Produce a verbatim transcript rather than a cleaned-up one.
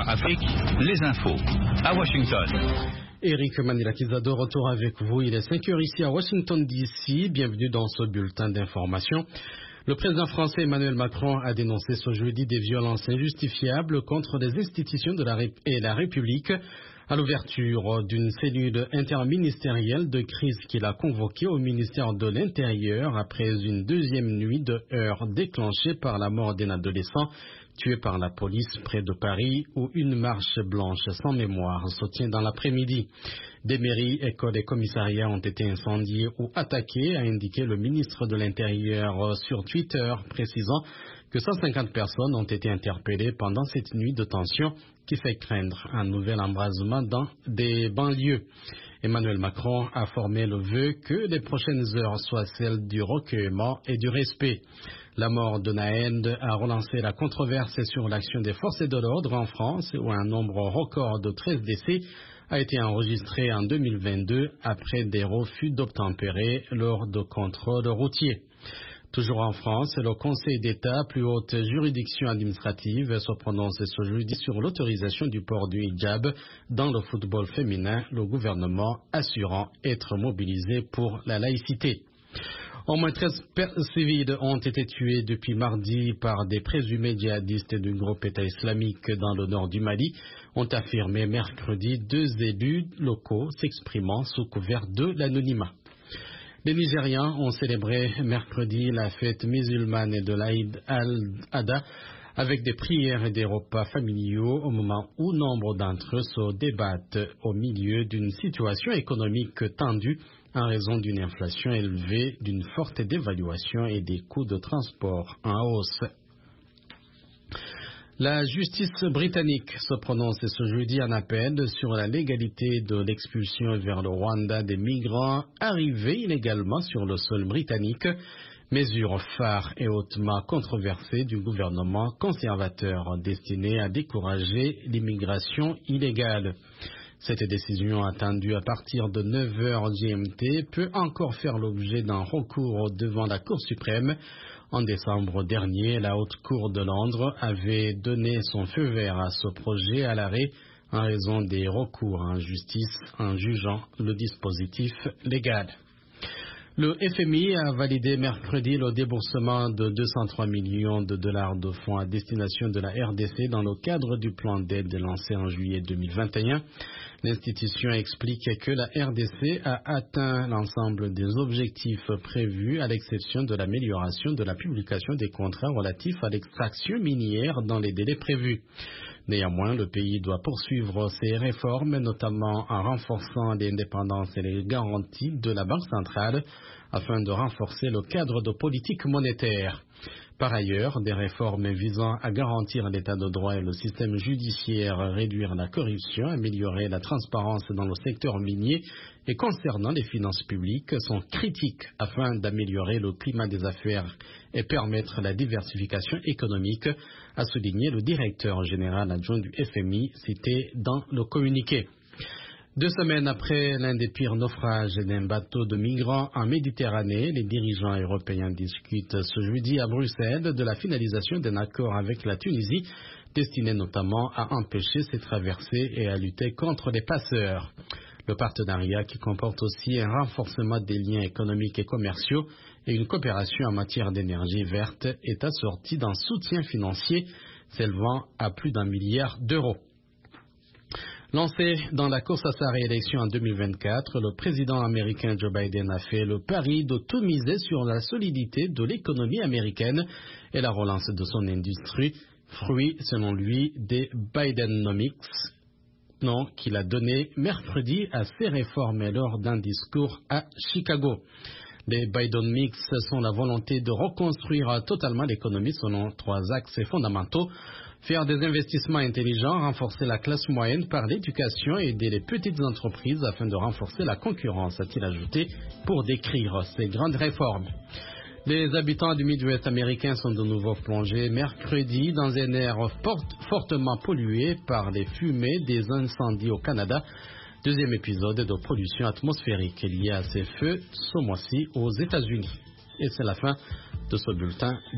Afrique, les infos. À Washington. Eric Manilakiza de retour avec vous. Il est cinq heures ici à Washington D C. Bienvenue dans ce bulletin d'information. Le président français Emmanuel Macron a dénoncé ce jeudi des violences injustifiables contre les institutions de la Ré- et la République à l'ouverture d'une cellule interministérielle de crise qu'il a convoquée au ministère de l'Intérieur après une deuxième nuit de heurts déclenchée par la mort d'un adolescent tué par la police près de Paris où une marche blanche sans mémoire se tient dans l'après-midi. Des mairies, écoles et commissariats ont été incendiés ou attaqués, a indiqué le ministre de l'Intérieur sur Twitter, précisant que cent cinquante personnes ont été interpellées pendant cette nuit de tension qui fait craindre un nouvel embrasement dans des banlieues. Emmanuel Macron a formé le vœu que les prochaines heures soient celles du recueillement et du respect. La mort de Naël a relancé la controverse sur l'action des forces de l'ordre en France, où un nombre record de treize décès a été enregistré en deux mille vingt-deux après des refus d'obtempérer lors de contrôles routiers. Toujours en France, le Conseil d'État, plus haute juridiction administrative, se prononce ce jeudi sur l'autorisation du port du hijab dans le football féminin, le gouvernement assurant être mobilisé pour la laïcité. Au moins treize civils ont été tués depuis mardi par des présumés djihadistes du groupe État islamique dans le nord du Mali, ont affirmé mercredi deux élus locaux s'exprimant sous couvert de l'anonymat. Les Nigérians ont célébré mercredi la fête musulmane de l'Aïd al-Adha avec des prières et des repas familiaux au moment où nombre d'entre eux se débattent au milieu d'une situation économique tendue en raison d'une inflation élevée, d'une forte dévaluation et des coûts de transport en hausse. La justice britannique se prononce ce jeudi en appel sur la légalité de l'expulsion vers le Rwanda des migrants arrivés illégalement sur le sol britannique, mesure phare et hautement controversée du gouvernement conservateur destinée à décourager l'immigration illégale. Cette décision attendue à partir de neuf heures G M T peut encore faire l'objet d'un recours devant la Cour suprême. En décembre dernier, la Haute Cour de Londres avait donné son feu vert à ce projet à l'arrêt en raison des recours en justice en jugeant le dispositif légal. Le F M I a validé mercredi le déboursement de deux cent trois millions de dollars de fonds à destination de la R D C dans le cadre du plan d'aide lancé en juillet deux mille vingt et un. L'institution explique que la R D C a atteint l'ensemble des objectifs prévus à l'exception de l'amélioration de la publication des contrats relatifs à l'extraction minière dans les délais prévus. Néanmoins, le pays doit poursuivre ses réformes, notamment en renforçant l'indépendance et les garanties de la Banque centrale afin de renforcer le cadre de politique monétaire. Par ailleurs, des réformes visant à garantir l'état de droit et le système judiciaire, réduire la corruption, améliorer la transparence dans le secteur minier et concernant les finances publiques sont critiques afin d'améliorer le climat des affaires et permettre la diversification économique, a souligné le directeur général adjoint du F M I cité dans le communiqué. Deux semaines après l'un des pires naufrages d'un bateau de migrants en Méditerranée, les dirigeants européens discutent ce jeudi à Bruxelles de la finalisation d'un accord avec la Tunisie, destiné notamment à empêcher ces traversées et à lutter contre les passeurs. Le partenariat, qui comporte aussi un renforcement des liens économiques et commerciaux et une coopération en matière d'énergie verte, est assorti d'un soutien financier s'élevant à plus d'un milliard d'euros. Lancé dans la course à sa réélection en deux mille vingt-quatre, le président américain Joe Biden a fait le pari de tout miser sur la solidité de l'économie américaine et la relance de son industrie, fruit, selon lui, des Bidenomics, nom qu'il a donné mercredi à ses réformes lors d'un discours à Chicago. Les Bidenomics sont la volonté de reconstruire totalement l'économie selon trois axes fondamentaux. Faire des investissements intelligents, renforcer la classe moyenne par l'éducation et aider les petites entreprises afin de renforcer la concurrence, a-t-il ajouté, pour décrire ces grandes réformes. Les habitants du Midwest américain sont de nouveau plongés mercredi dans un air fort, fortement pollué par les fumées des incendies au Canada. Deuxième épisode de pollution atmosphérique lié à ces feux ce mois-ci aux États-Unis. Et c'est la fin de ce bulletin.